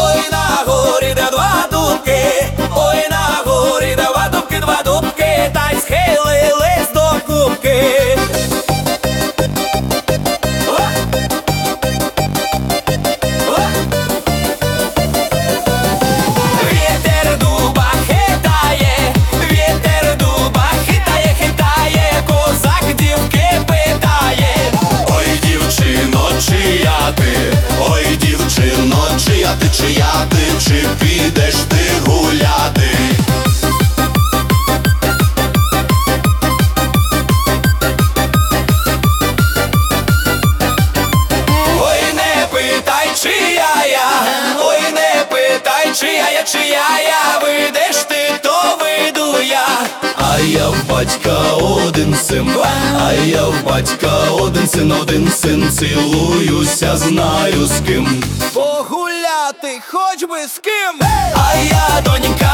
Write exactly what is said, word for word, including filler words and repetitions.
ой на горі, де два дубки, ой на горі, де два дубки, два дубки, та й схилились до кубки. Вітер дуба хитає, вітер дуба хитає, хитає, козак дівки питає: ой, дівчино, чия ти, ой, дівчино, чия ти, чия ти, чи підеш ти гуляти? Ой, не питай, чия я, ой, не питай, чия я, чия я, вийдеш ти, то вийду я. А я в батька один син, а я в батька один син, один син, цілуюся, знаю з ким. Погуляти хоч би з ким. А я, донька,